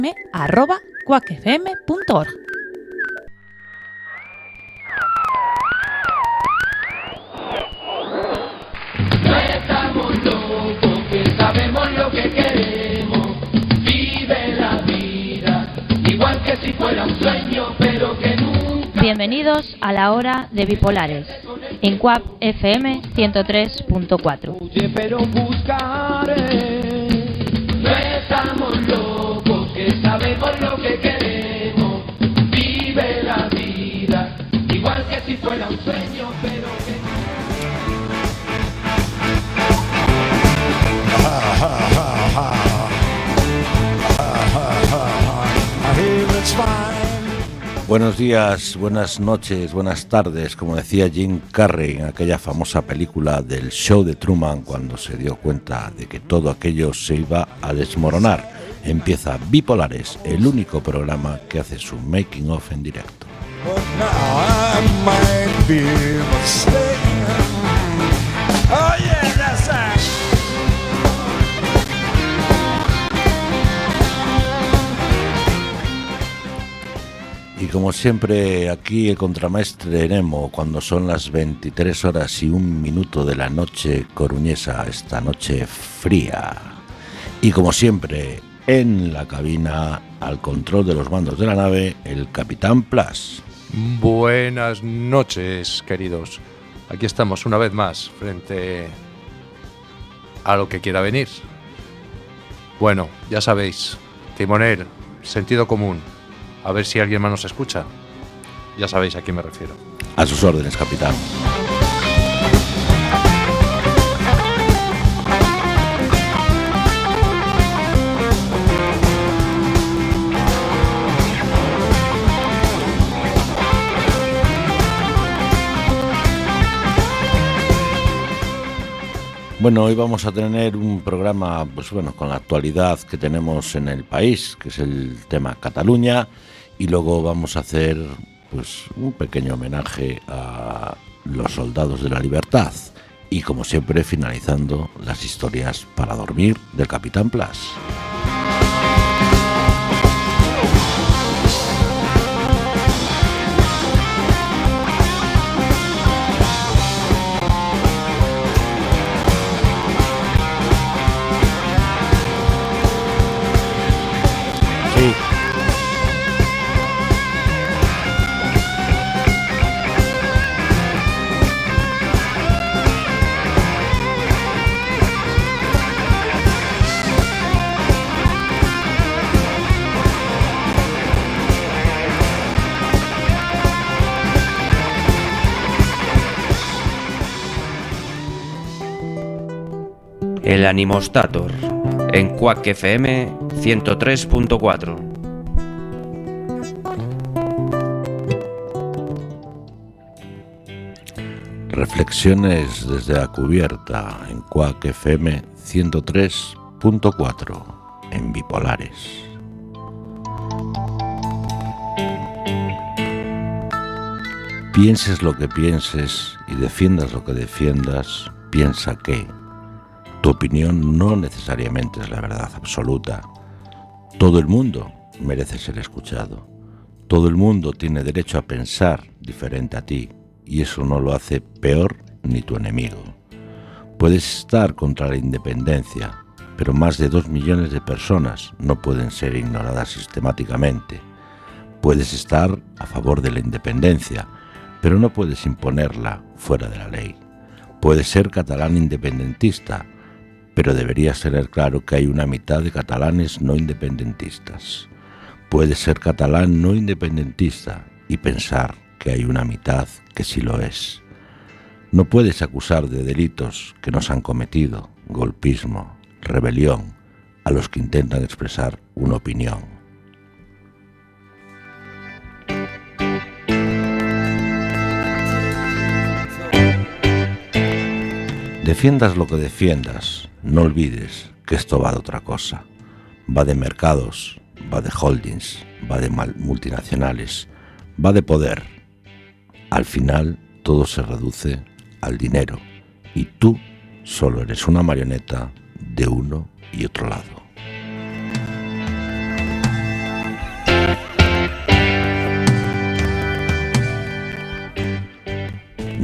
quackfm.org. No estamos locos, que sabemos lo que queremos. Vive la vida, igual que si fuera un sueño, pero que nunca. Bienvenidos a la hora de Bipolares, en Quack FM 103.4. Pero buscaré. No estamos locos, que sabemos lo que queremos. Vive la vida, igual que si fuera un sueño, pero que Buenos días, buenas noches, buenas tardes, como decía Jim Carrey en aquella famosa película del show de Truman, cuando se dio cuenta de que todo aquello se iba a desmoronar. Empieza Bipolares, el único programa que hace su making of en directo. Y como siempre, aquí el contramaestre Nemo, cuando son las 23 horas y 1 minuto de la noche coruñesa, esta noche fría. Y como siempre, en la cabina, al control de los mandos de la nave, el Capitán Plus. Buenas noches, queridos. Aquí estamos una vez más, frente a lo que quiera venir. Bueno, ya sabéis, timonel, sentido común. A ver si alguien más nos escucha. Ya sabéis a quién me refiero. A sus órdenes, capitán. Bueno, hoy vamos a tener un programa, con la actualidad que tenemos en el país, que es el tema Cataluña, y luego vamos a hacer, un pequeño homenaje a los soldados de la libertad, y como siempre finalizando las historias para dormir del Capitán Plus. El Animostator, en Quack FM 103.4. Reflexiones desde la cubierta en Quack FM 103.4 en Bipolares. Pienses lo que pienses y defiendas lo que defiendas, piensa que tu opinión no necesariamente es la verdad absoluta. Todo el mundo merece ser escuchado. Todo el mundo tiene derecho a pensar diferente a ti, y eso no lo hace peor ni tu enemigo. Puedes estar contra la independencia, pero más de 2 millones de personas no pueden ser ignoradas sistemáticamente. Puedes estar a favor de la independencia, pero no puedes imponerla fuera de la ley. Puedes ser catalán independentista, pero deberías tener claro que hay una mitad de catalanes no independentistas. Puedes ser catalán no independentista y pensar que hay una mitad que sí lo es. No puedes acusar de delitos que no se han cometido, golpismo, rebelión, a los que intentan expresar una opinión. Defiendas lo que defiendas, no olvides que esto va de otra cosa. Va de mercados, va de holdings, va de multinacionales, va de poder. Al final todo se reduce al dinero y tú solo eres una marioneta de uno y otro lado.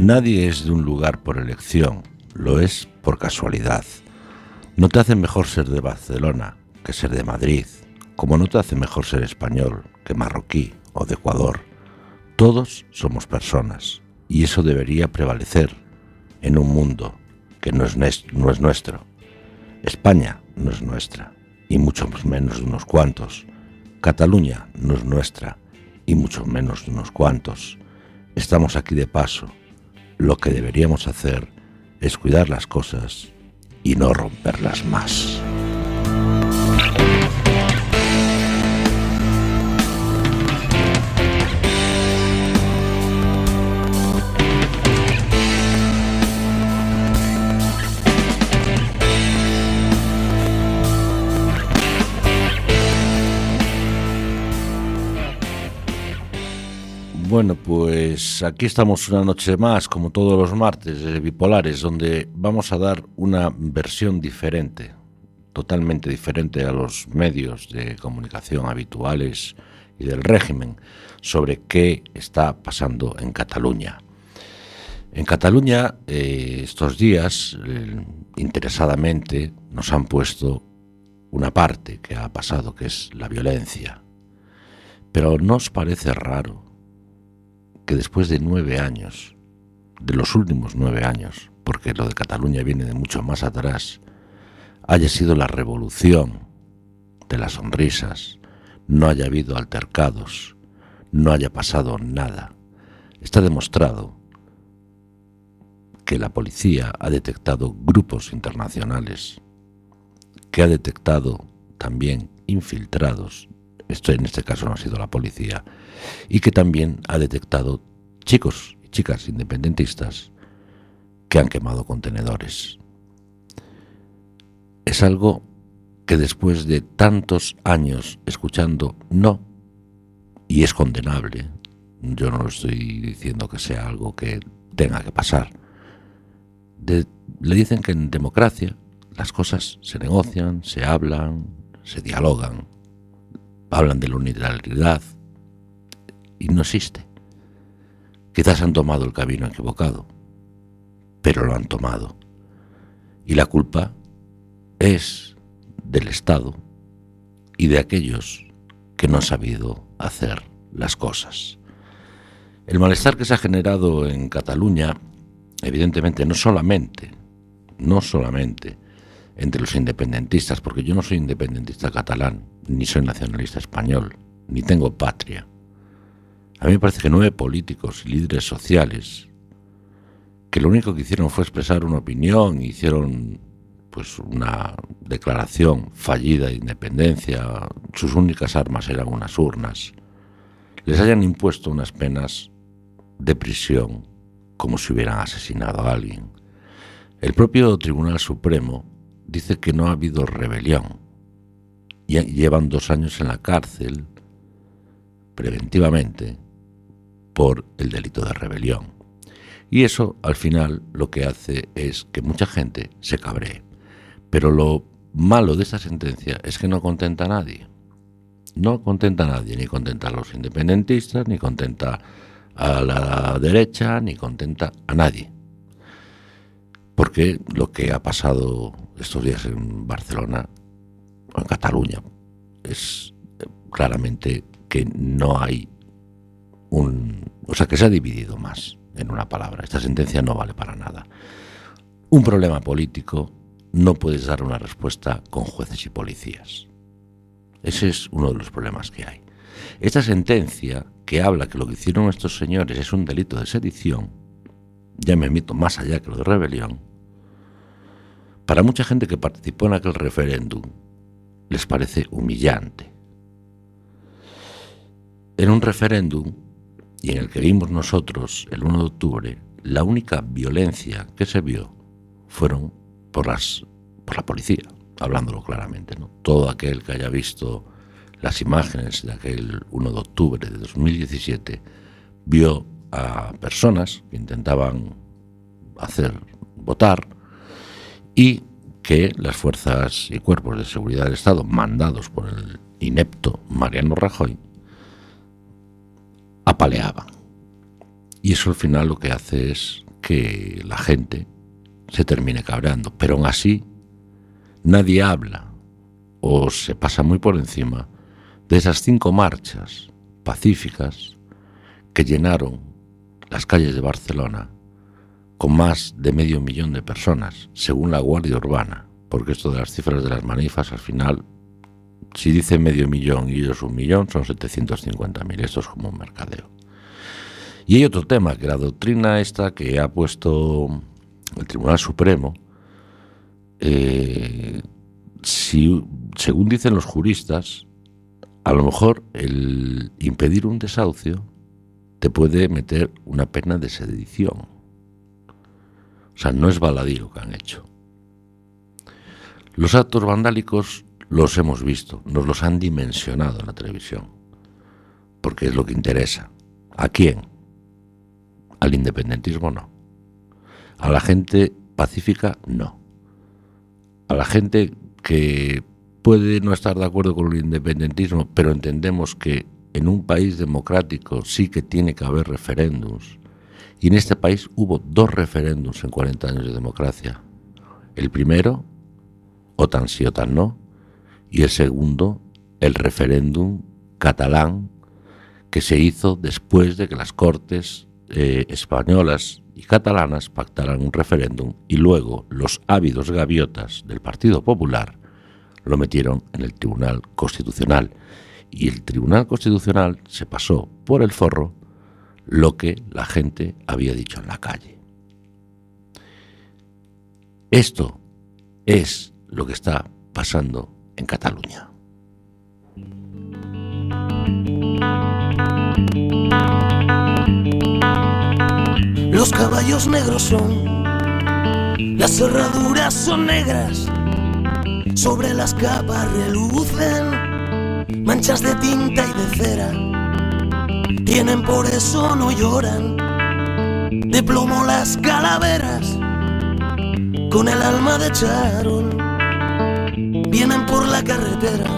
Nadie es de un lugar por elección, lo es por casualidad. No te hace mejor ser de Barcelona que ser de Madrid, como no te hace mejor ser español que marroquí o de Ecuador. Todos somos personas, y eso debería prevalecer en un mundo que no es nuestro. España no es nuestra, y mucho menos de unos cuantos. Cataluña no es nuestra, y mucho menos de unos cuantos. Estamos aquí de paso. Lo que deberíamos hacer es cuidar las cosas y no romperlas más. Bueno, pues aquí estamos una noche más, como todos los martes, de Bipolares, donde vamos a dar una versión diferente, totalmente diferente a los medios de comunicación habituales y del régimen, sobre qué está pasando en Cataluña. En Cataluña, estos días, interesadamente, nos han puesto una parte que ha pasado, que es la violencia. Pero ¿no os parece raro que después de 9 años, de los últimos 9 años, porque lo de Cataluña viene de mucho más atrás, haya sido la revolución de las sonrisas, no haya habido altercados, no haya pasado nada? Está demostrado que la policía ha detectado grupos internacionales, que ha detectado también infiltrados, esto en este caso no ha sido la policía, y que también ha detectado chicos y chicas independentistas que han quemado contenedores. Es algo que después de tantos años escuchando no, y es condenable, yo no estoy diciendo que sea algo que tenga que pasar, le dicen que en democracia las cosas se negocian, se hablan, se dialogan, hablan de la unilateralidad, y no existe. Quizás han tomado el camino equivocado, pero lo han tomado. Y la culpa es del Estado y de aquellos que no han sabido hacer las cosas. El malestar que se ha generado en Cataluña, evidentemente, no solamente entre los independentistas, porque yo no soy independentista catalán, ni soy nacionalista español, ni tengo patria. A mí me parece que 9 políticos y líderes sociales, que lo único que hicieron fue expresar una opinión, hicieron pues una declaración fallida de independencia, sus únicas armas eran unas urnas, les hayan impuesto unas penas de prisión como si hubieran asesinado a alguien. El propio Tribunal Supremo dice que no ha habido rebelión. Y llevan 2 años en la cárcel preventivamente por el delito de rebelión. Y eso, al final, lo que hace es que mucha gente se cabree. Pero lo malo de esta sentencia es que no contenta a nadie. No contenta a nadie, ni contenta a los independentistas, ni contenta a la derecha, ni contenta a nadie. Porque lo que ha pasado estos días en Barcelona o en Cataluña es claramente que no hay que se ha dividido más, en una palabra. Esta sentencia no vale para nada. Un problema político no puedes dar una respuesta con jueces y policías. Ese es uno de los problemas que hay. Esta sentencia que habla que lo que hicieron estos señores es un delito de sedición, ya me meto más allá que lo de rebelión, para mucha gente que participó en aquel referéndum les parece humillante. En un referéndum, y en el que vimos nosotros el 1 de octubre, la única violencia que se vio fueron por la policía, hablándolo claramente, ¿no? Todo aquel que haya visto las imágenes de aquel 1 de octubre de 2017 vio a personas que intentaban hacer votar y que las fuerzas y cuerpos de seguridad del Estado, mandados por el inepto Mariano Rajoy, apaleaban. Y eso al final lo que hace es que la gente se termine cabreando. Pero aún así, nadie habla o se pasa muy por encima de esas 5 marchas pacíficas que llenaron las calles de Barcelona con más de 500.000 de personas, según la Guardia Urbana, porque esto de las cifras de las manifas, al final, si dicen 500.000 y ellos 1.000.000, son 750.000. Esto es como un mercadeo. Y hay otro tema, que la doctrina esta que ha puesto el Tribunal Supremo, según dicen los juristas, a lo mejor el impedir un desahucio te puede meter una pena de sedición. O sea, no es baladí lo que han hecho. Los actos vandálicos los hemos visto, nos los han dimensionado en la televisión, porque es lo que interesa. ¿A quién? Al independentismo no. A la gente pacífica no. A la gente que puede no estar de acuerdo con el independentismo, pero entendemos que en un país democrático sí que tiene que haber referéndums. Y en este país hubo 2 referéndums en 40 años de democracia. El primero, o tan sí o tan no, y el segundo, el referéndum catalán, que se hizo después de que las Cortes españolas y catalanas pactaran un referéndum, y luego los ávidos gaviotas del Partido Popular lo metieron en el Tribunal Constitucional. Y el Tribunal Constitucional se pasó por el forro lo que la gente había dicho en la calle. Esto es lo que está pasando en Cataluña. Los caballos negros son, las cerraduras son negras, sobre las capas relucen manchas de tinta y de cera. Tienen, por eso no lloran, de plomo las calaveras, con el alma de charol, vienen por la carretera.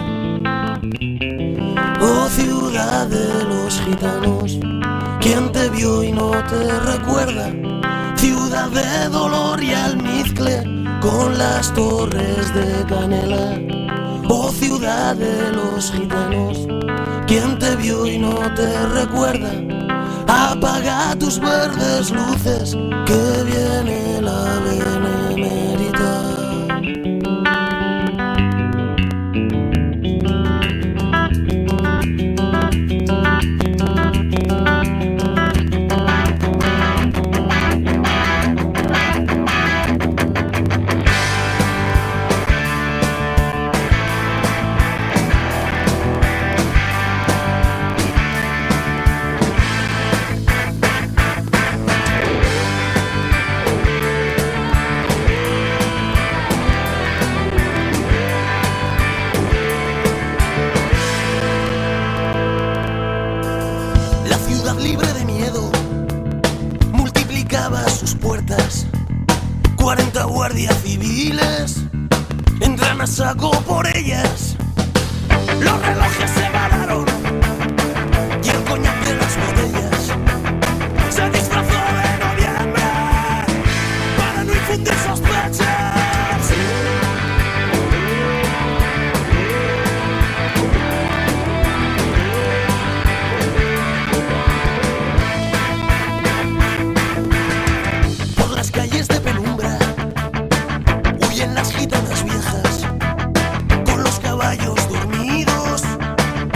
Oh ciudad de los gitanos, ¿quién te vio y no te recuerda? Ciudad de dolor y almizcle, con las torres de canela. Oh ciudad de los gitanos, ¿quién te vio y no te recuerda? Apaga tus verdes luces, que viene la benemérita. Saco por ellas, los relojes se pararon y el coñac de las botellas se disfrazó de noviembre para no infundir sospechas. Por las calles de penumbra huyen las gitanas viejas, caballos dormidos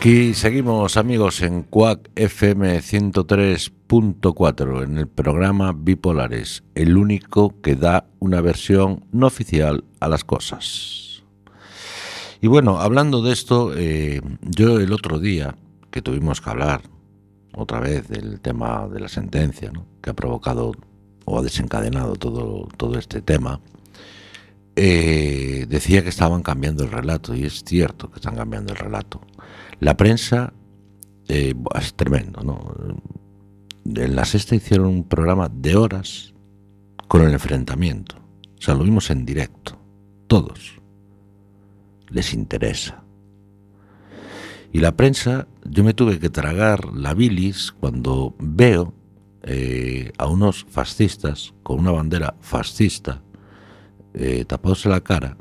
Aquí seguimos, amigos, en Quack FM 103.4 en el programa Bipolares, el único que da una versión no oficial a las cosas. Y bueno, hablando de esto, yo el otro día que tuvimos que hablar otra vez del tema de la sentencia, ¿no?, que ha provocado o ha desencadenado todo este tema, decía que estaban cambiando el relato, y es cierto que están cambiando el relato. La prensa es tremendo, ¿no? En La Sexta hicieron un programa de horas con el enfrentamiento. O sea, lo vimos en directo. Todos. Les interesa. Y la prensa, yo me tuve que tragar la bilis cuando veo a unos fascistas con una bandera fascista tapados en la cara,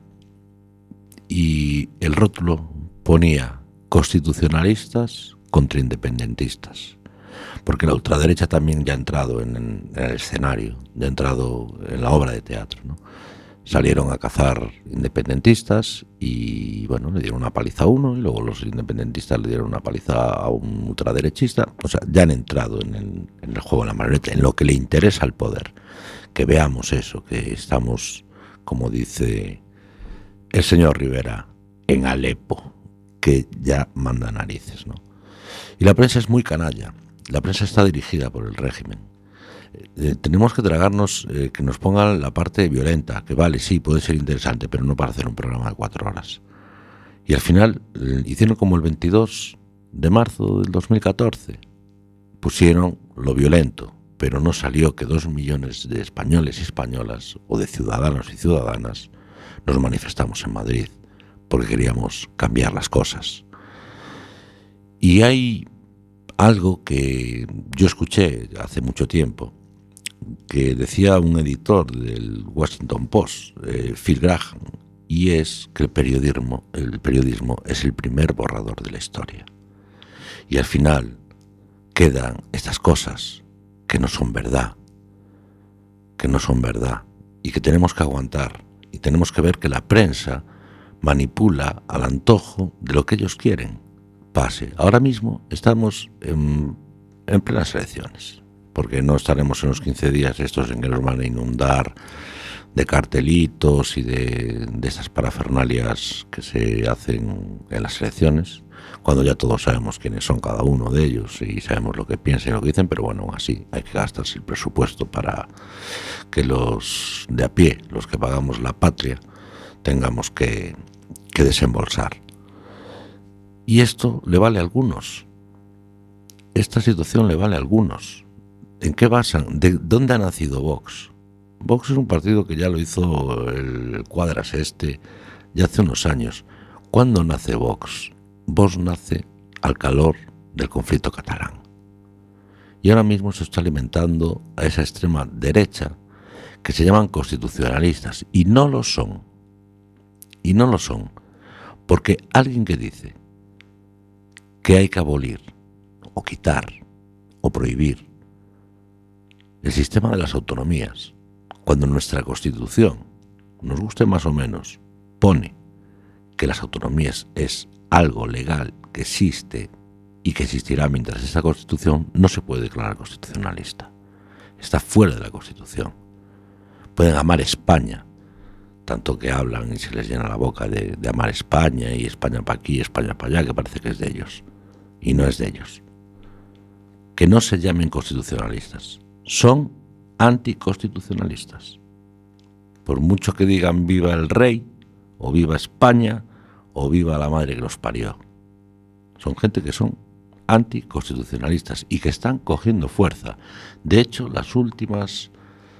y el rótulo ponía constitucionalistas contra independentistas, porque la ultraderecha también ya ha entrado en el escenario, ya ha entrado en la obra de teatro, ¿no? Salieron a cazar independentistas y bueno, le dieron una paliza a uno, y luego los independentistas le dieron una paliza a un ultraderechista. O sea, ya han entrado en el juego de la marioneta, en lo que le interesa al poder. Que veamos eso, que estamos, como dice el señor Rivera, en Alepo, que ya manda narices, ¿no? Y la prensa es muy canalla. La prensa está dirigida por el régimen. Tenemos que tragarnos que nos pongan la parte violenta, que vale, sí, puede ser interesante, pero no para hacer un programa de 4 horas. Y al final hicieron como el 22 de marzo del 2014. Pusieron lo violento, pero no salió que 2 millones de españoles y españolas, o de ciudadanos y ciudadanas, nos manifestamos en Madrid porque queríamos cambiar las cosas. Y hay algo que yo escuché hace mucho tiempo, que decía un editor del Washington Post, Phil Graham, y es que el periodismo es el primer borrador de la historia. Y al final quedan estas cosas que no son verdad, y que tenemos que aguantar, y tenemos que ver que la prensa manipula al antojo de lo que ellos quieren pase. Ahora mismo estamos en plenas elecciones, porque no estaremos en los 15 días estos en que nos van a inundar de cartelitos y de esas parafernalias que se hacen en las elecciones, cuando ya todos sabemos quiénes son cada uno de ellos y sabemos lo que piensan y lo que dicen, pero bueno, así hay que gastarse el presupuesto para que los de a pie, los que pagamos la patria, tengamos que desembolsar. Y esto le vale a algunos. Esta situación le vale a algunos. ¿En qué basan? ¿De dónde ha nacido Vox? Vox es un partido que ya lo hizo el Cuadras ya hace unos años. ¿Cuándo nace Vox? Vox nace al calor del conflicto catalán. Y ahora mismo se está alimentando a esa extrema derecha que se llaman constitucionalistas. Y no lo son. Y no lo son. Porque alguien que dice que hay que abolir, o quitar, o prohibir el sistema de las autonomías, cuando nuestra Constitución, nos guste más o menos, pone que las autonomías es algo legal que existe y que existirá mientras esta Constitución, no se puede declarar constitucionalista. Está fuera de la Constitución. Pueden amar España, tanto que hablan y se les llena la boca de amar España, y España para aquí, España para allá, que parece que es de ellos. Y no es de ellos. Que no se llamen constitucionalistas. Son anticonstitucionalistas. Por mucho que digan viva el rey, o viva España, o viva la madre que los parió. Son gente que son anticonstitucionalistas y que están cogiendo fuerza. De hecho, los últimos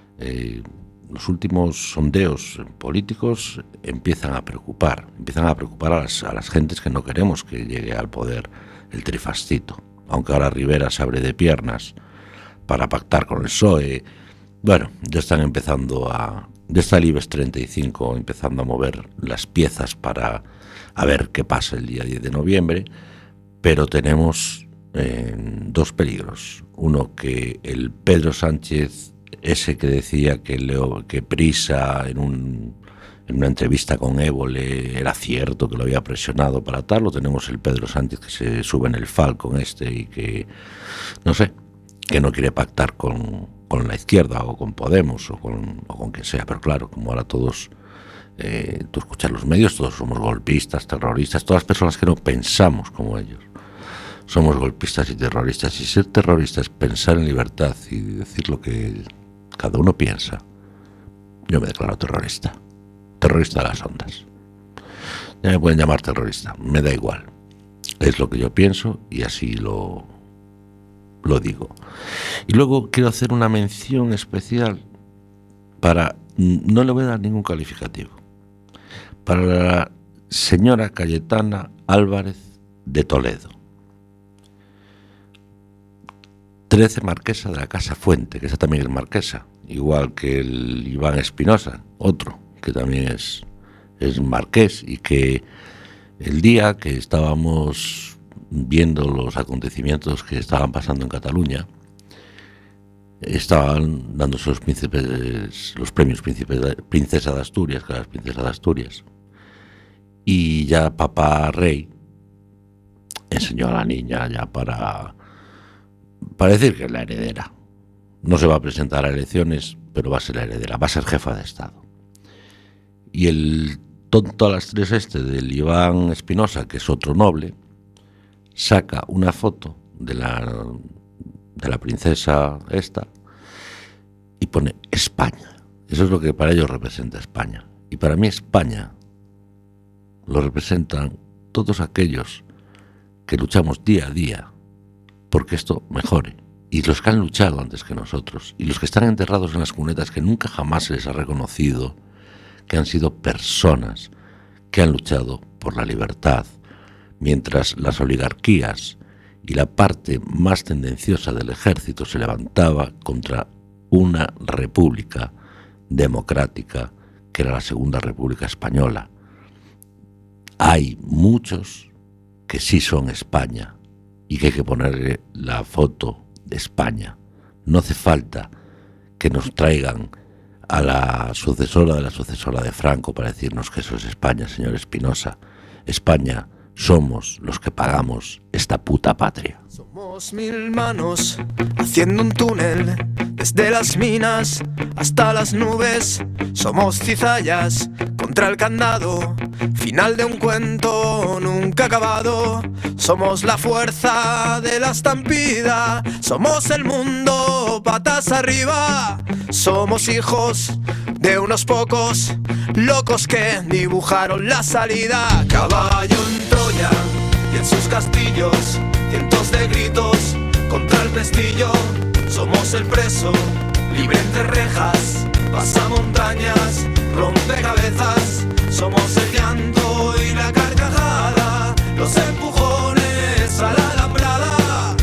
sondeos políticos empiezan a preocupar a las gentes que no queremos que llegue al poder el trifascito. Aunque ahora Rivera se abre de piernas para pactar con el PSOE, bueno, ya están empezando ya está el IBEX 35 empezando a mover las piezas para a ver qué pasa el día 10 de noviembre, pero tenemos 2 peligros. Uno, que el Pedro Sánchez, ese que decía que Prisa en en una entrevista con Évole era cierto que lo había presionado para tal. Lo tenemos el Pedro Sánchez que se sube en el Falcon y que, no sé, que no quiere pactar con la izquierda o con Podemos o con quien sea. Pero claro, como ahora todos, tú escuchas los medios, todos somos golpistas, terroristas, todas las personas que no pensamos como ellos somos golpistas y terroristas. Y ser terrorista es pensar en libertad y decir lo que cada uno piensa. Yo me declaro terrorista de las ondas. Ya me pueden llamar terrorista, me da igual. Es lo que yo pienso y así lo digo. Y luego quiero hacer una mención especial para, no le voy a dar ningún calificativo, para la señora Cayetana Álvarez de Toledo, 13 marquesa de la Casa Fuente, que esa también es marquesa, igual que el Iván Espinosa, otro que también es marqués, y que el día que estábamos viendo los acontecimientos que estaban pasando en Cataluña, estaban dándose los premios Princesa de Asturias, que era la Princesa de Asturias, y ya Papá Rey enseñó a la niña ya para decir que es la heredera. No se va a presentar a elecciones, pero va a ser la heredera, va a ser jefa de Estado. Y el tonto a las 3 del Iván Espinosa, que es otro noble, saca una foto de la princesa esta y pone España. Eso es lo que para ellos representa España. Y para mí España lo representan todos aquellos que luchamos día a día porque esto mejore, y los que han luchado antes que nosotros, y los que están enterrados en las cunetas que nunca jamás se les ha reconocido que han sido personas que han luchado por la libertad, mientras las oligarquías y la parte más tendenciosa del ejército se levantaba contra una república democrática que era la Segunda República Española. Hay muchos que sí son España y que hay que ponerle la foto de España. No hace falta que nos traigan a la sucesora de Franco para decirnos que eso es España, señor Espinosa. España somos los que pagamos esta puta patria. Somos 1000 manos haciendo un túnel desde las minas hasta las nubes. Somos cizallas contra el candado, final de un cuento nunca acabado. Somos la fuerza de la estampida, somos el mundo patas arriba. Somos hijos de unos pocos locos que dibujaron la salida. Caballo en Troya y en sus castillos, cientos de gritos contra el pestillo. Somos el preso, libre entre rejas, pasa montañas, rompe cabezas. Somos el llanto y la carcajada, los empujones a la alambrada.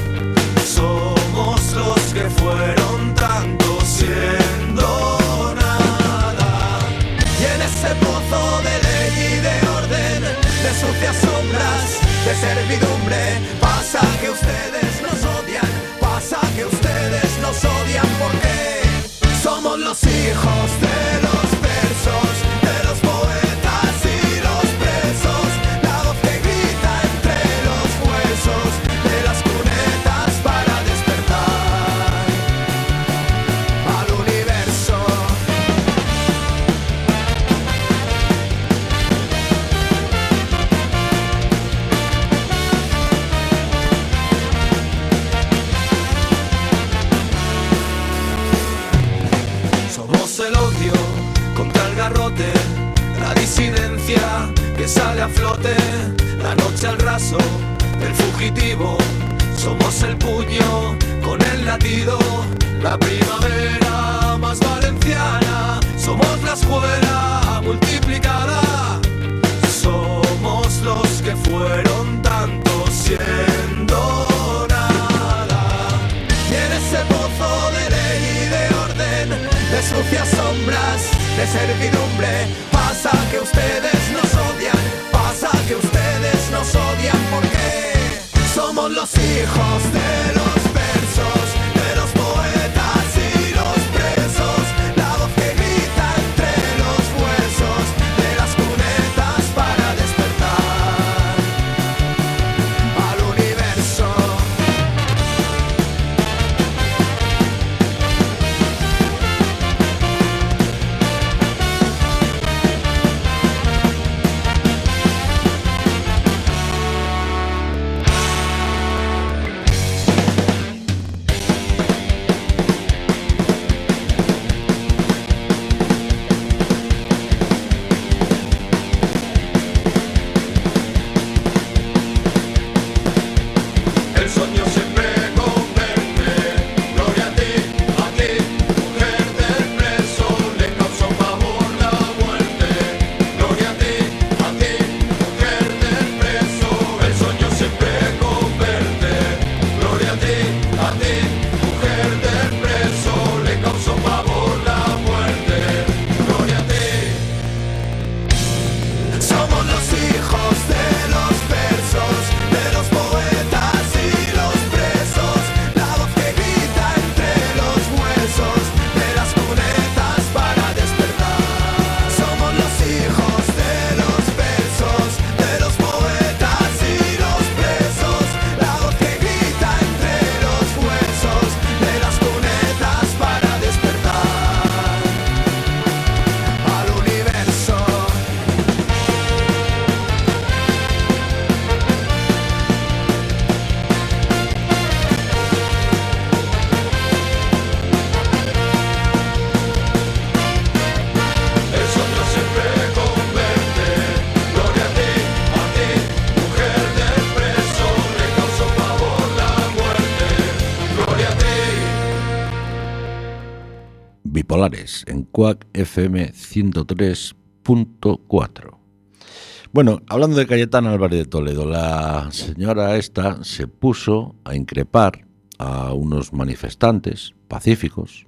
Somos los que fueron tanto siendo nada. Y en ese pozo de ley y de orden, de sucias sombras, de servidumbre, pasa que ustedes nos odian, pasa que ustedes nos odian porque somos los hijos de los versos, de los poetas y los presos, la voz que grita entre los huesos de las cunetas para despertar al universo. Somos el odio contra el garrote, la disidencia que sale a flote, la noche al raso del fugitivo. Somos el puño con el latido, la primavera más valenciana. Somos la escuela multiplicada, somos los que fueron tanto siendo nada. Y en ese pozo de ley y de orden, de sucias sombras, de servidumbre, pasa que ustedes nos odian, pasa que ustedes nos odian porque somos los hijos de los versos, de los poetas y los presos, la voz que grita entre los huesos de Bipolares en Quack FM 103.4. Bueno, hablando de Cayetana Álvarez de Toledo, la señora esta se puso a increpar a unos manifestantes pacíficos,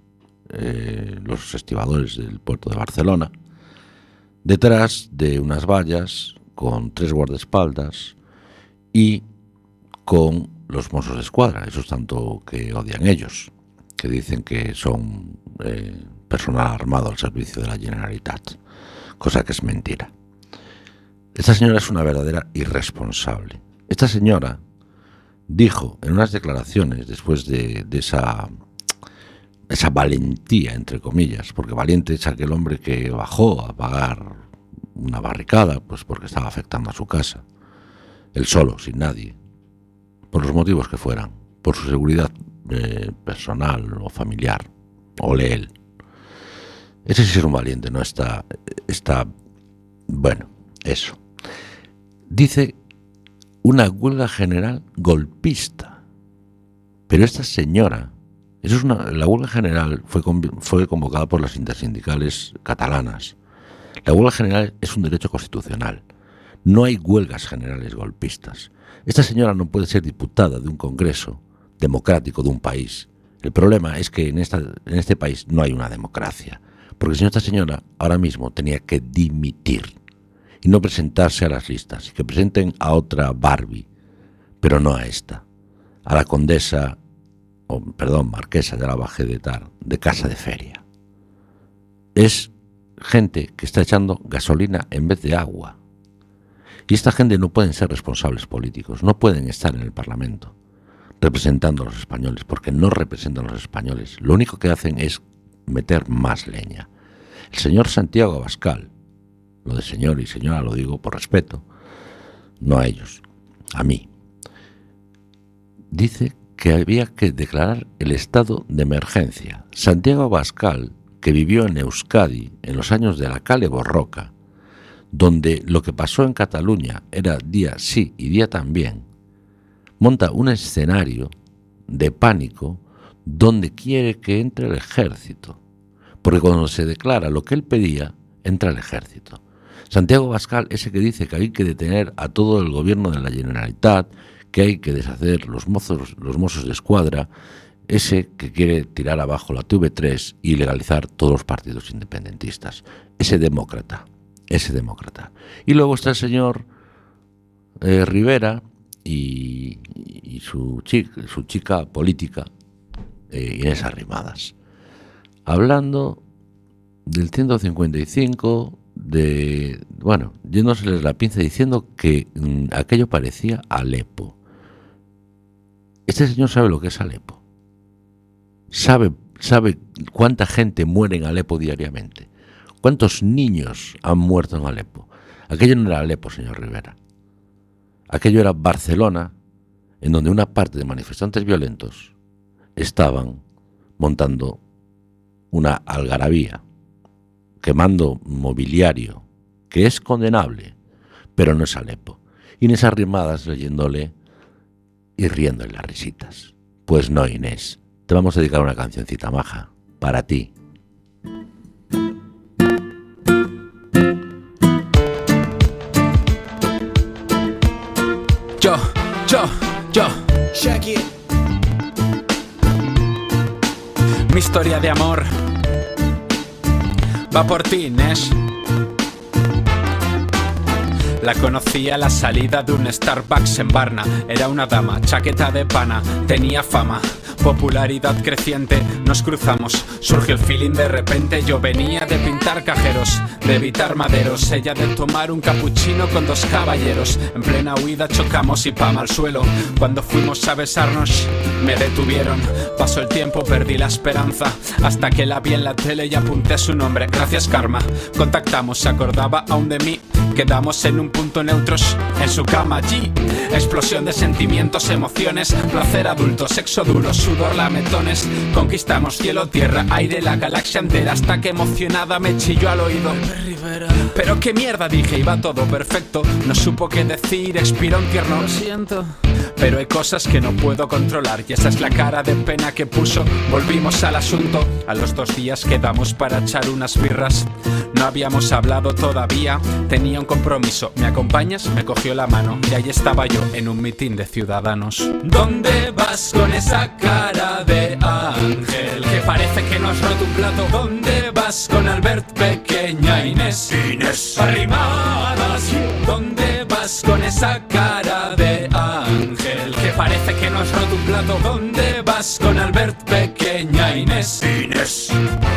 los estibadores del puerto de Barcelona, detrás de unas vallas con 3 guardaespaldas y con los Mossos de Escuadra, esos tanto que odian ellos, que dicen que son personal armado al servicio de la Generalitat, cosa que es mentira. Esta señora es una verdadera irresponsable. Esta señora dijo en unas declaraciones después de esa valentía, entre comillas, porque valiente es aquel hombre que bajó a pagar una barricada, pues porque estaba afectando a su casa, él solo, sin nadie, por los motivos que fueran, por su seguridad personal o familiar, o él. Ese sí es un valiente, no está bueno, eso. Dice una huelga general golpista. Pero esta señora, la huelga general fue convocada por las intersindicales catalanas. La huelga general es un derecho constitucional. No hay huelgas generales golpistas. Esta señora no puede ser diputada de un congreso democrático de un país. El problema es que en este país no hay una democracia. Porque si no, esta señora ahora mismo tenía que dimitir y no presentarse a las listas, y que presenten a otra Barbie, pero no a esta, a la marquesa de la Bajé de Tar, de Casa de Feria. Es gente que está echando gasolina en vez de agua. Y esta gente no pueden ser responsables políticos, no pueden estar en el Parlamento representando a los españoles, porque no representan a los españoles. Lo único que hacen es meter más leña. El señor Santiago Abascal, lo de señor y señora lo digo por respeto, no a ellos, a mí, dice que había que declarar el estado de emergencia. Santiago Abascal, que vivió en Euskadi en los años de la Kale Borroka, donde lo que pasó en Cataluña era día sí y día también, monta un escenario de pánico donde quiere que entre el ejército, porque cuando se declara lo que él pedía, entra el ejército. Santiago Abascal, ese que dice que hay que detener a todo el gobierno de la Generalitat, que hay que deshacer los Mossos de Escuadra, ese que quiere tirar abajo la TV3 y legalizar todos los partidos independentistas, ese demócrata. Y luego está el señor Rivera y su chica política, Inés Arrimadas, hablando del 155, yéndoseles la pinza, diciendo que aquello parecía Alepo. Este señor sabe lo que es Alepo. Sabe cuánta gente muere en Alepo diariamente. ¿Cuántos niños han muerto en Alepo? Aquello no era Alepo, señor Rivera. Aquello era Barcelona, en donde una parte de manifestantes violentos estaban montando una algarabía, quemando mobiliario, que es condenable, pero no es Alepo. Inés Arrimadas leyéndole y riéndole las risitas. Pues no, Inés, te vamos a dedicar una cancioncita maja, para ti. Yo, Shaggy. Mi historia de amor va por ti, Inés. La conocí a la salida de un Starbucks en Varna. Era una dama, chaqueta de pana, tenía fama, popularidad creciente. Nos cruzamos, surgió el feeling de repente. Yo venía de pintar cajeros, de evitar maderos, ella de tomar un cappuccino con 2 caballeros. En plena huida chocamos y pam al suelo. Cuando fuimos a besarnos me detuvieron. Pasó el tiempo, perdí la esperanza, hasta que la vi en la tele y apunté su nombre. Gracias karma, contactamos, se acordaba aún de mí. Quedamos en un punto neutros, en su cama allí. Explosión de sentimientos, emociones, placer adulto, sexo duro, sudor, lametones. Conquistamos cielo, tierra, aire, la galaxia entera, hasta que emocionada me chilló al oído. Pero qué mierda, dije, iba todo perfecto. No supo qué decir, expiró en tierno. Lo siento. pero hay cosas que no puedo controlar y esa es la cara de pena que puso. Volvimos al asunto, a los 2 días quedamos para echar unas birras. No habíamos hablado todavía, tenía un compromiso. ¿Me acompañas? Me cogió la mano y ahí estaba yo en un mitin de ciudadanos. ¿Dónde vas con esa cara de ángel que parece que no has roto un plato? ¿Dónde vas con Albert, pequeña Inés? Inés arrimadas. ¿Dónde vas con esa cara de ángel que parece que no has roto un plato? ¿Dónde vas con Albert, pequeña Inés? Inés.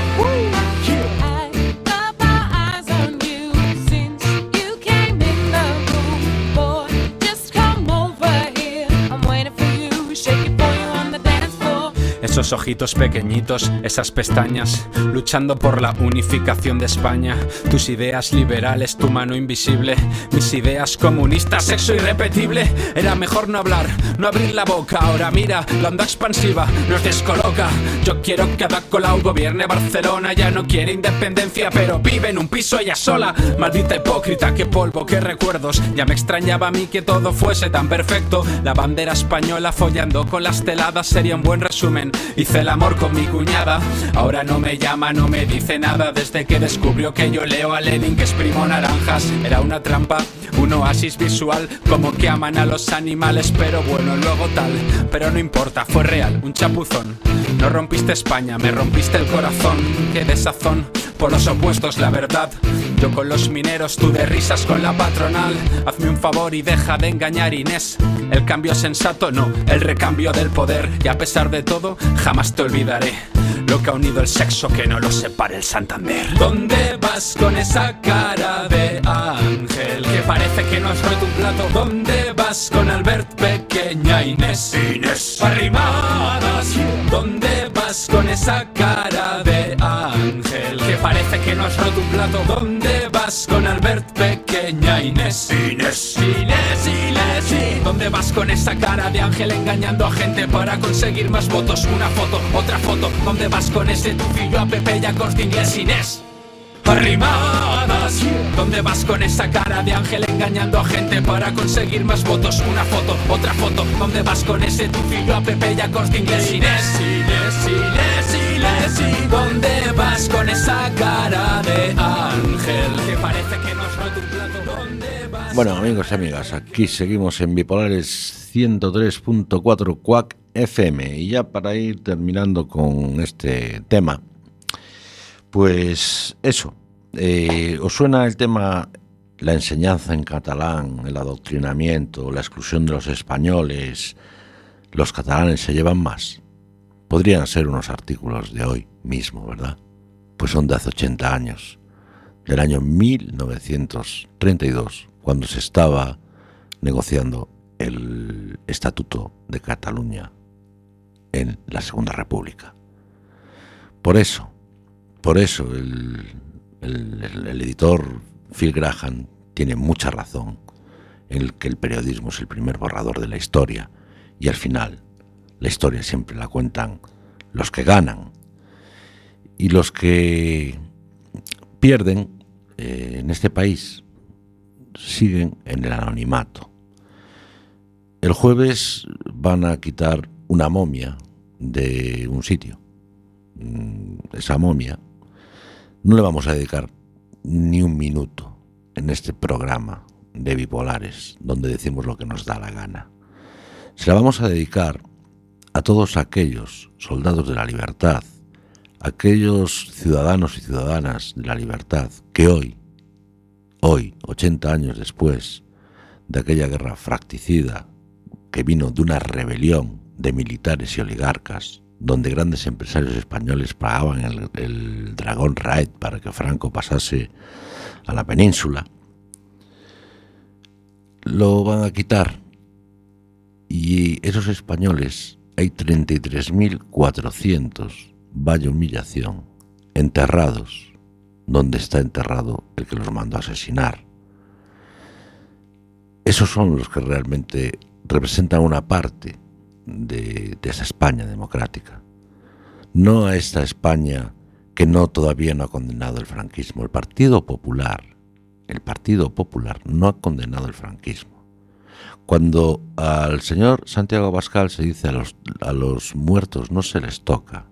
Esos ojitos pequeñitos, esas pestañas, luchando por la unificación de España. Tus ideas liberales, tu mano invisible, mis ideas comunistas, sexo irrepetible. Era mejor no hablar, no abrir la boca. Ahora mira, la onda expansiva nos descoloca. Yo quiero que Ada Colau gobierne Barcelona. Ya no quiere independencia, pero vive en un piso ella sola. Maldita hipócrita, qué polvo, qué recuerdos. Ya me extrañaba a mí que todo fuese tan perfecto. La bandera española follando con las teladas sería un buen resumen. Hice el amor con mi cuñada. Ahora no me llama, no me dice nada. Desde que descubrió que yo leo a Lenin, que exprimo naranjas. Era una trampa, un oasis visual, como que aman a los animales, pero bueno, luego tal. Pero no importa, fue real, un chapuzón. No rompiste España, me rompiste el corazón. Qué desazón, por los opuestos la verdad. Yo con los mineros, tú de risas con la patronal. Hazme un favor y deja de engañar, Inés. El cambio sensato, no, el recambio del poder. Y a pesar de todo, jamás te olvidaré lo que ha unido el sexo, que no lo separe el Santander. ¿Dónde vas con esa cara de ángel que parece que no has roto un plato? ¿Dónde vas con Albert, pequeña Inés? Inés arrimadas. ¿Dónde vas con esa cara de ángel que parece que no has roto un plato? ¿Dónde vas con Albert, pequeña Inés? Inés, Inés, Inés. ¿Dónde vas con esa cara de ángel engañando a gente para conseguir más votos? Una foto, otra foto. ¿Dónde vas con ese tufillo a Pepe y a Corte Inglés? Inés arrimadas. ¿Dónde vas con esa cara de ángel engañando a gente para conseguir más votos? Una foto, otra foto. ¿Dónde vas con ese tufillo a Pepe y a Corte Inglés? Inés, Inés, Inés, Inés. ¿Dónde vas con esa cara de ángel que parece que no has roto un plato? ¿Dónde vas? Bueno, amigos y amigas, aquí seguimos en Bipolares 103.4 Quack FM. Y ya para ir terminando con este tema, pues eso, ¿os suena el tema la enseñanza en catalán, el adoctrinamiento, la exclusión de los españoles? ¿Los catalanes se llevan más? Podrían ser unos artículos de hoy mismo, ¿verdad? Pues son de hace 80 años, del año 1932, cuando se estaba negociando el Estatuto de Cataluña en la Segunda República. Por eso el editor Phil Graham tiene mucha razón en el que el periodismo es el primer borrador de la historia, y al final la historia siempre la cuentan los que ganan, y los que pierden en este país siguen en el anonimato. El jueves van a quitar una momia de un sitio. Esa momia no le vamos a dedicar ni un minuto en este programa de Bipolares, donde decimos lo que nos da la gana. Se la vamos a dedicar a todos aquellos soldados de la libertad, aquellos ciudadanos y ciudadanas de la libertad que hoy, 80 años después de aquella guerra fracticida que vino de una rebelión de militares y oligarcas, donde grandes empresarios españoles pagaban el dragón Raed para que Franco pasase a la península, lo van a quitar. Y esos españoles, hay 33.400, vaya humillación, enterrados donde está enterrado el que los mandó a asesinar. Esos son los que realmente representan una parte de esa España democrática, no a esta España que todavía no ha condenado el franquismo. El Partido Popular no ha condenado el franquismo. Cuando al señor Santiago Abascal se dice a los muertos no se les toca,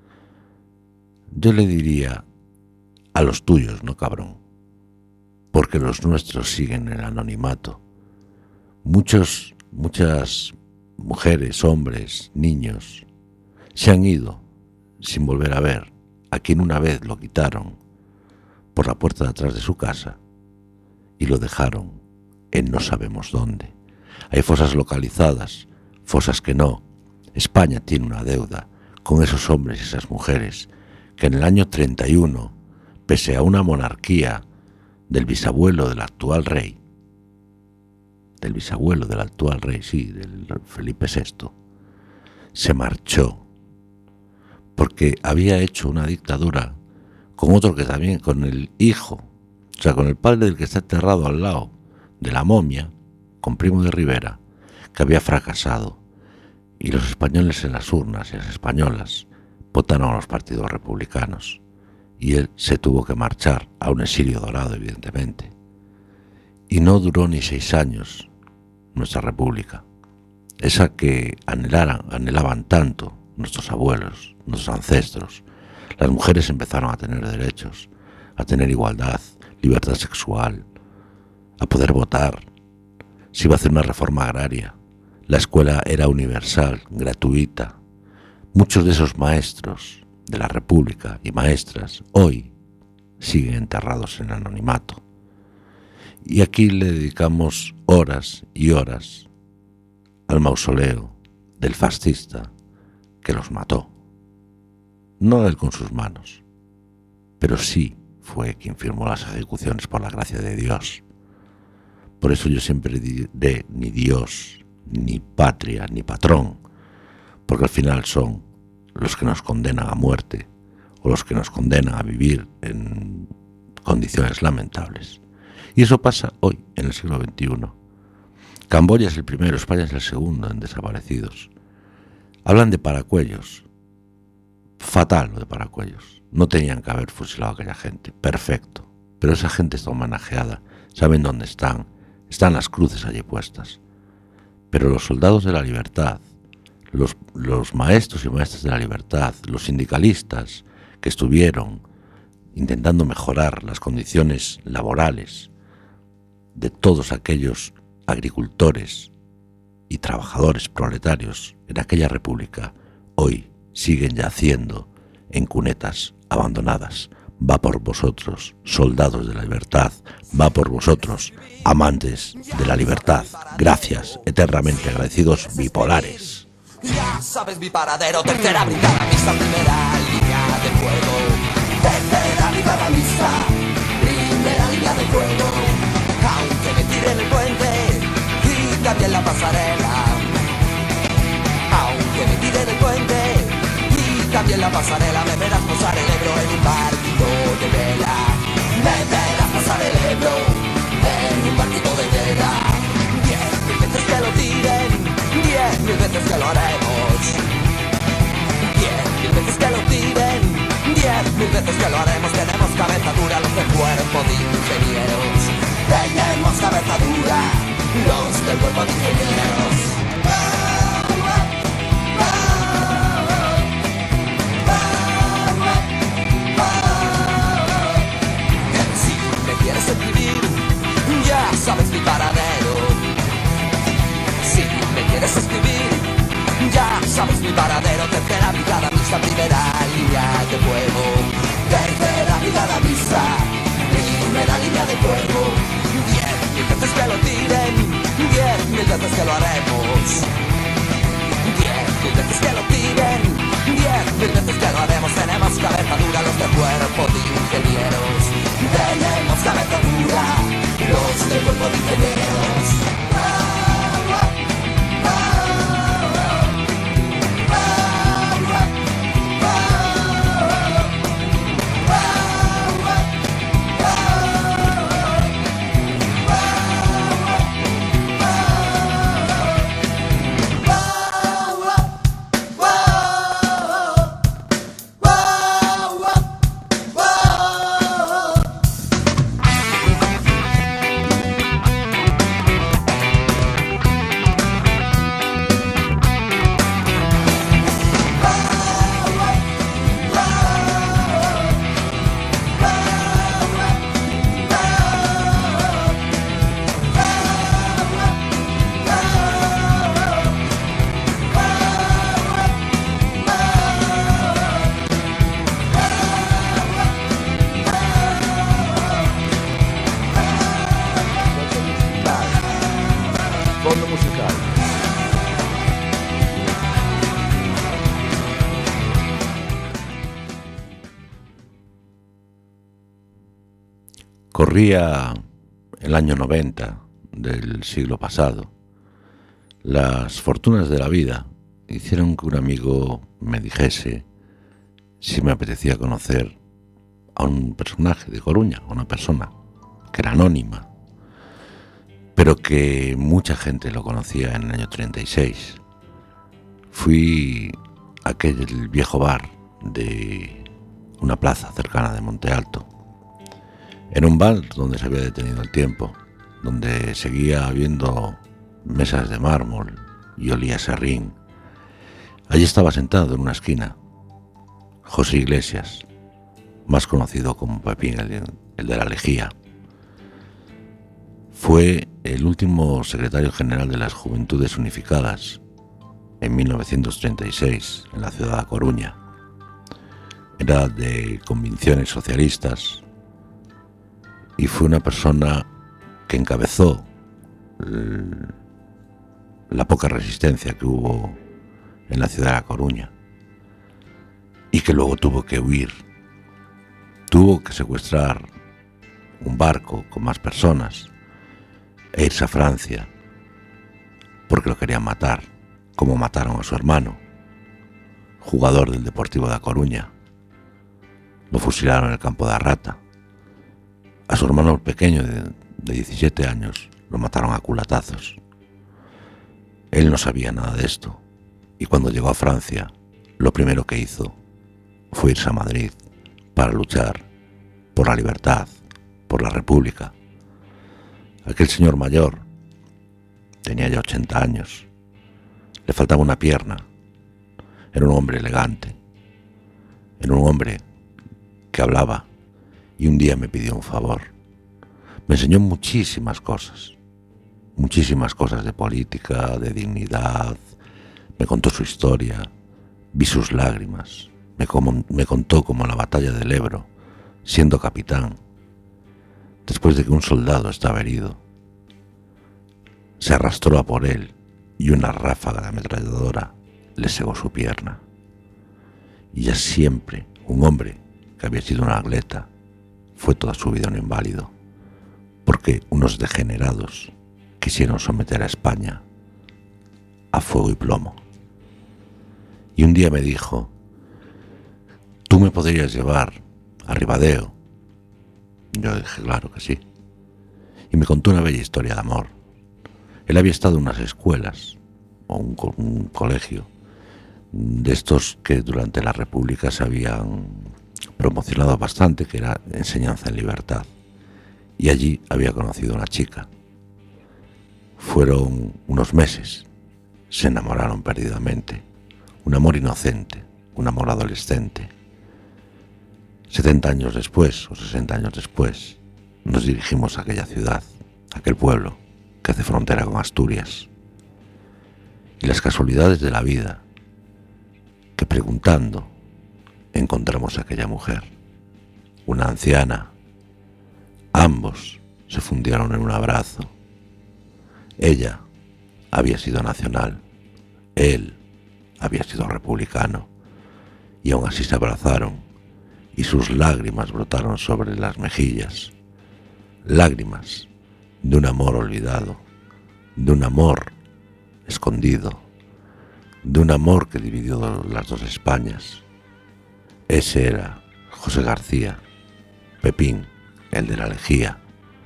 yo le diría a los tuyos, no cabrón, porque los nuestros siguen en el anonimato. Muchas mujeres, hombres, niños se han ido sin volver a ver a quien una vez lo quitaron por la puerta de atrás de su casa y lo dejaron en no sabemos dónde. Hay fosas localizadas, fosas que no. España tiene una deuda con esos hombres y esas mujeres que en el año 31, pese a una monarquía del bisabuelo del actual rey, sí, del Felipe VI, se marchó porque había hecho una dictadura con otro que también, con el hijo, o sea, con el padre del que está enterrado al lado de la momia, con Primo de Rivera, que había fracasado, y los españoles en las urnas y las españolas votaron a los partidos republicanos, y él se tuvo que marchar a un exilio dorado, evidentemente. Y no duró ni 6 años nuestra república, esa que anhelaban tanto nuestros abuelos, nuestros ancestros. Las mujeres empezaron a tener derechos, a tener igualdad, libertad sexual, a poder votar. Se iba a hacer una reforma agraria. La escuela era universal, gratuita. Muchos de esos maestros de la República y maestras hoy siguen enterrados en el anonimato. Y aquí le dedicamos horas y horas al mausoleo del fascista que los mató. No él con sus manos, pero sí fue quien firmó las ejecuciones por la gracia de Dios. Por eso yo siempre diré ni Dios, ni patria, ni patrón, porque al final son los que nos condenan a muerte o los que nos condenan a vivir en condiciones lamentables. Y eso pasa hoy, en el siglo XXI. Camboya es el primero, España es el segundo en desaparecidos. Hablan de Paracuellos. Fatal lo de Paracuellos. No tenían que haber fusilado a aquella gente. Perfecto. Pero esa gente está homenajeada. Saben dónde están. Están las cruces allí puestas. Pero los soldados de la libertad, los maestros y maestras de la libertad, los sindicalistas que estuvieron intentando mejorar las condiciones laborales de todos aquellos agricultores y trabajadores proletarios en aquella república, hoy siguen yaciendo en cunetas abandonadas. Va por vosotros, soldados de la libertad, va por vosotros, amantes de la libertad. Gracias, eternamente agradecidos bipolares. Ya sabes mi paradero, tercera brigada mixta, primera línea de fuego. Tercera brigada mixta, primera línea de fuego. Aunque me tire en el puente y cambie la pasarela. Aunque me tire en el puente y cambie la pasarela, me verás posar el Ebro en un barquito de vela. Me verás posar el Ebro en un barquito de vela. 10.000 veces que lo tiren, 10.000 veces que lo haremos. 10.000 veces que lo tiren, 10.000 veces que lo haremos. Tenemos cabeza dura los del cuerpo de ingenieros. Tenemos cabeza dura los del cuerpo de ingenieros. Si me quieres escribir, ya sabes mi paradero. Si me quieres escribir, ya sabes mi paradero. Tercera brigada mixta, primera línea de fuego. Tercera brigada mixta, primera línea de fuego. 10.000 veces que lo tiren, 10.000 veces que lo haremos. 10.000 veces que lo tiren, 10.000 veces que lo haremos. Tenemos cabeza dura los del cuerpo de ingenieros. Tenemos cabeza dura los del cuerpo de ingenieros. fondo musical. Corría el año 90 del siglo pasado. Las fortunas de la vida hicieron que un amigo me dijese si me apetecía conocer a un personaje de Coruña, a una persona que era anónima, pero que mucha gente lo conocía en el año 36. Fui a aquel viejo bar de una plaza cercana de Monte Alto. Era un bar donde se había detenido el tiempo, donde seguía habiendo mesas de mármol y olía a serrín. Allí estaba sentado en una esquina José Iglesias, más conocido como Pepín, el de la Lejía. Fue el último secretario general de las Juventudes Unificadas en 1936 en la ciudad de Coruña. Era de convicciones socialistas y fue una persona que encabezó la poca resistencia que hubo en la ciudad de La Coruña y que luego tuvo que huir. Tuvo que secuestrar un barco con más personas e irse a Francia porque lo querían matar, como mataron a su hermano, jugador del Deportivo de La Coruña. Lo fusilaron en el campo de Arrata. A su hermano pequeño de 17 años lo mataron a culatazos. Él no sabía nada de esto y cuando llegó a Francia lo primero que hizo fue irse a Madrid para luchar por la libertad, por la República. Aquel señor mayor tenía ya 80 años, le faltaba una pierna, era un hombre elegante, era un hombre que hablaba y un día me pidió un favor. Me enseñó muchísimas cosas de política, de dignidad, me contó su historia, vi sus lágrimas, me contó cómo en la batalla del Ebro, siendo capitán, después de que un soldado estaba herido, se arrastró a por él y una ráfaga de ametralladora le cegó su pierna. Y ya siempre un hombre que había sido un atleta fue toda su vida un inválido, porque unos degenerados quisieron someter a España a fuego y plomo. Y un día me dijo: ¿tú me podrías llevar a Ribadeo? Yo dije, claro que sí. Y me contó una bella historia de amor. Él había estado en unas escuelas, o un colegio, de estos que durante la República se habían promocionado bastante, que era enseñanza en libertad. Y allí había conocido a una chica. Fueron unos meses, se enamoraron perdidamente. Un amor inocente, un amor adolescente. 70 años después, o 60 años después, nos dirigimos a aquella ciudad, a aquel pueblo que hace frontera con Asturias. Y las casualidades de la vida, que preguntando encontramos a aquella mujer, una anciana. Ambos se fundieron en un abrazo. Ella había sido nacional, él había sido republicano, y aún así se abrazaron y sus lágrimas brotaron sobre las mejillas, lágrimas de un amor olvidado, de un amor escondido, de un amor que dividió las dos Españas. Ese era José García, Pepín, el de la Lejía.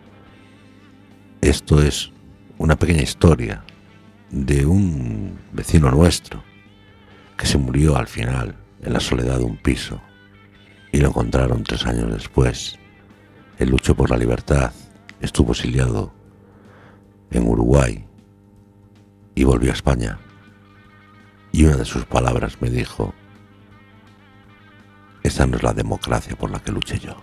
Esto es una pequeña historia de un vecino nuestro que se murió al final en la soledad de un piso y lo encontraron 3 años después. Él luchó por la libertad, estuvo exiliado en Uruguay y volvió a España. Y una de sus palabras me dijo: esta no es la democracia por la que luché yo.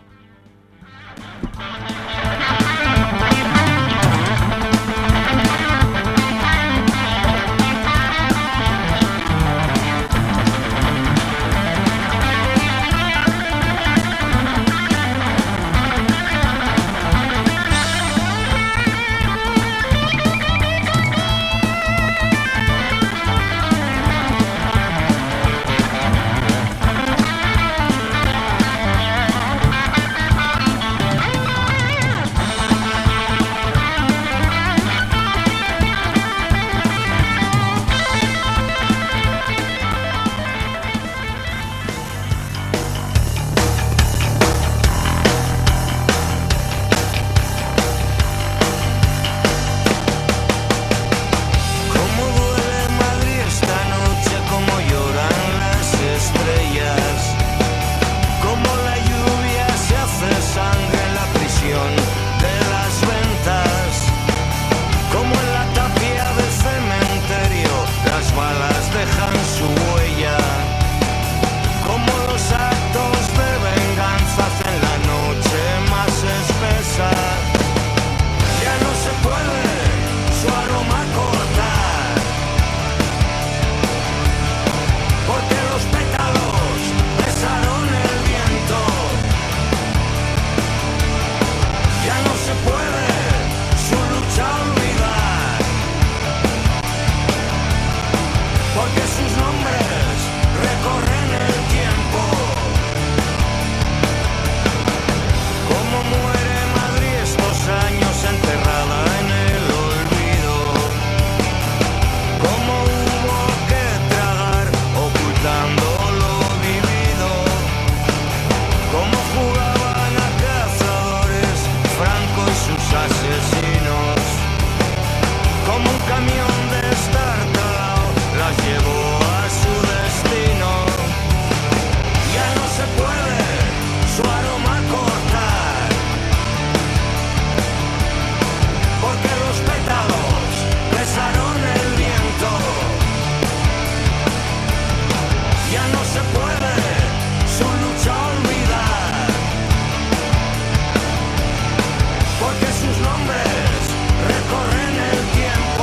camión destartalado las llevó a su destino. Ya no se puede su aroma cortar, porque los pétalos besaron el viento. Ya no se puede su lucha olvidar, porque sus nombres recorren el tiempo.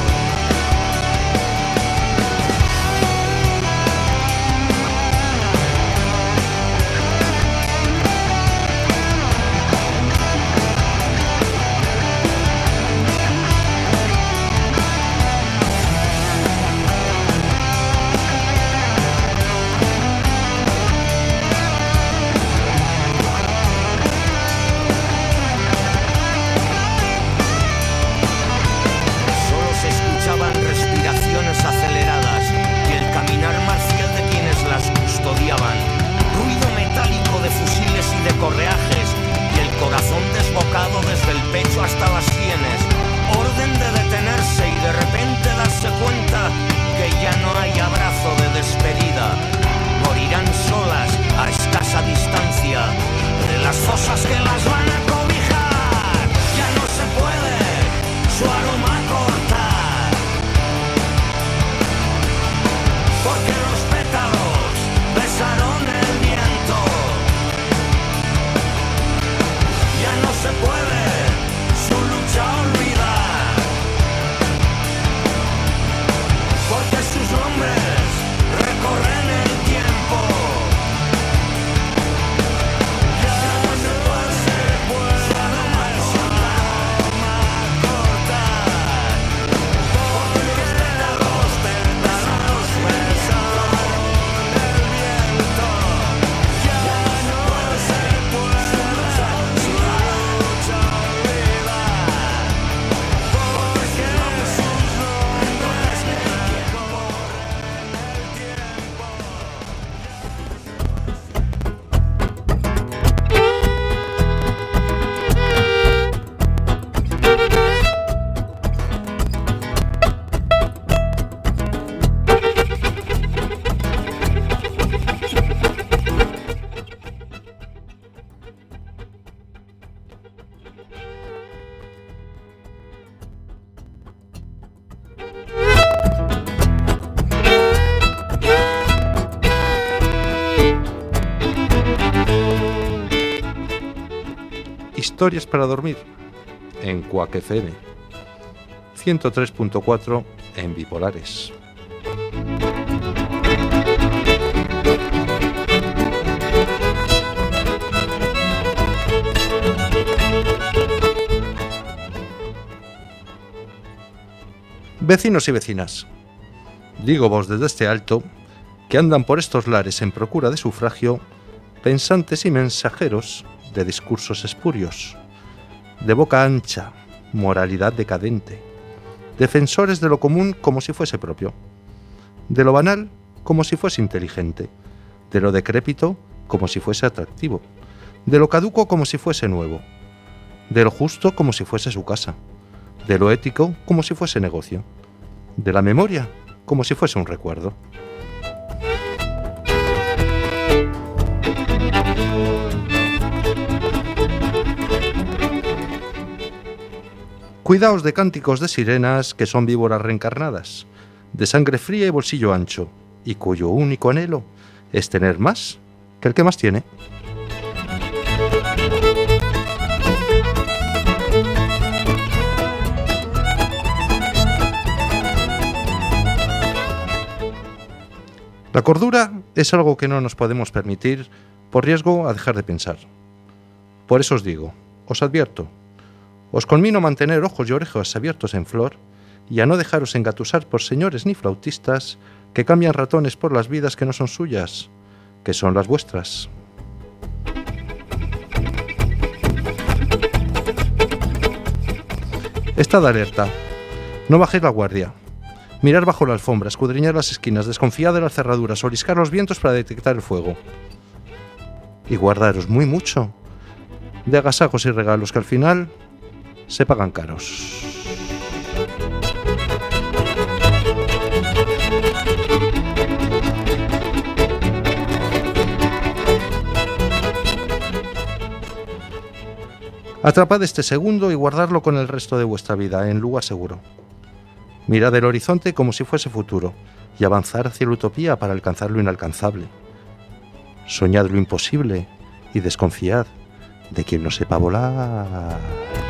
Solo se escuchaban respiraciones aceleradas y el caminar marcial de quienes las custodiaban, ruido metálico de fusiles y de correajes, y el corazón desbocado desde el pecho hasta las sienes, orden de detenerse y de repente darse cuenta que ya no hay abrazo de despedida. Morirán solas a escasa distancia de las fosas que las van a cobijar. Ya no se puede su aroma cortar, porque los pétalos besaron el viento. Ya no se puede su lucha olvidar, porque sus nombres recorren el tiempo. Ya no se puede su aroma cortar, porque los pétalos besaron el viento. Ya no se puede su lucha olvidar, porque sus nombres recorren el tiempo. Historias para dormir en Quack FM 103.4 en bipolares. Vecinos y vecinas, digo vos desde este alto que andan por estos lares en procura de sufragio, pensantes y mensajeros de discursos espurios, de boca ancha, moralidad decadente, defensores de lo común como si fuese propio, de lo banal como si fuese inteligente, de lo decrépito como si fuese atractivo, de lo caduco como si fuese nuevo, de lo justo como si fuese su casa, de lo ético como si fuese negocio, de la memoria como si fuese un recuerdo. Cuidaos de cánticos de sirenas que son víboras reencarnadas, de sangre fría y bolsillo ancho, y cuyo único anhelo es tener más que el que más tiene. La cordura es algo que no nos podemos permitir por riesgo a dejar de pensar. Por eso os digo, os advierto, os conmino a mantener ojos y orejas abiertos en flor y a no dejaros engatusar por señores ni flautistas que cambian ratones por las vidas que no son suyas, que son las vuestras. Estad alerta, no bajéis la guardia. Mirar bajo la alfombra, escudriñar las esquinas, desconfiad de las cerraduras, oliscar los vientos para detectar el fuego. Y guardaros muy mucho de agasajos y regalos que al final se pagan caros. Atrapad este segundo y guardadlo con el resto de vuestra vida en lugar seguro. Mirad el horizonte como si fuese futuro y avanzar hacia la utopía para alcanzar lo inalcanzable. Soñad lo imposible y desconfiad de quien no sepa volar.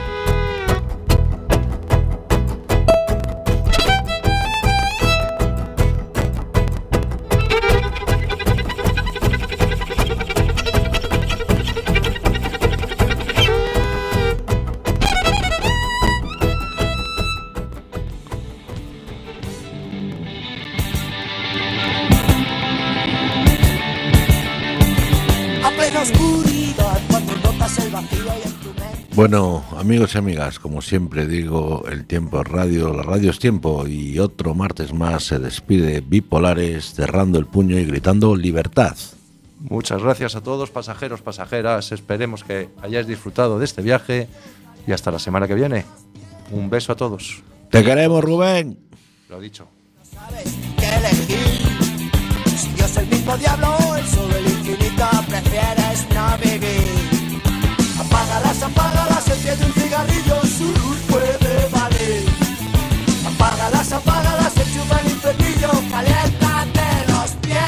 Bueno, amigos y amigas, como siempre digo, el tiempo es radio, la radio es tiempo, y otro martes más se despide Bipolares cerrando el puño y gritando libertad. Muchas gracias a todos, pasajeros, pasajeras, esperemos que hayáis disfrutado de este viaje y hasta la semana que viene. Un beso a todos. ¡Te queremos, Rubén! Lo dicho. ¿Sabes qué elegir? Si Dios el mismo diablo, el sol del infinito, prefieres no vivir. Apágalas, enciende un cigarrillo, su luz puede valer. Apágalas, enchufa el infernillo, caliéntate los pies.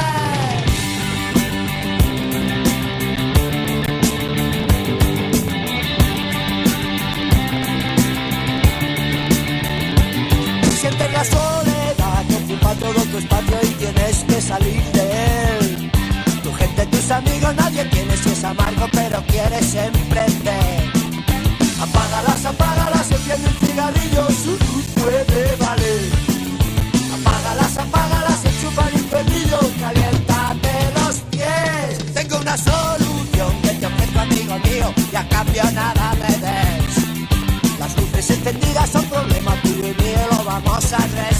Sientes la soledad, ocupa todo tu espacio y tienes que salir de él. Tu gente, tus amigos, nadie tiene si es amargo, pero quieres emprender. Apágalas, enciende un cigarrillo, su luz puede valer. Apágalas, enchufa el infernillo, caliéntate los pies. Tengo una solución que te ofrezco, amigo mío, y a cambio nada me des. Las luces encendidas son problema tuyo y mío, lo vamos a resolver.